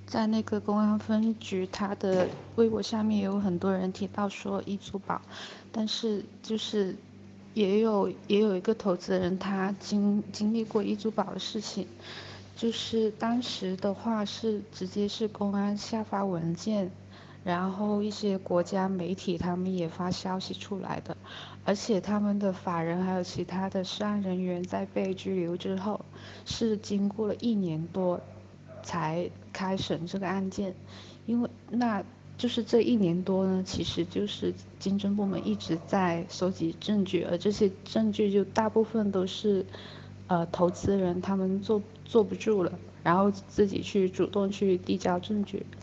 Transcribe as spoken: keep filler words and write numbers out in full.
在那个公安分局，他的微博下面也有很多人提到说易租宝，但是就是也有也有一个投资人他经经历过易租宝的事情，就是当时的话是直接是公安下发文件，然后一些国家媒体他们也发消息出来的，而且他们的法人还有其他的涉案人员在被拘留之后，是经过了一年多才开审这个案件，因为那就是这一年多呢，其实就是经侦部门一直在收集证据，而这些证据就大部分都是，呃，投资人他们坐坐不住了，然后自己去主动去递交证据，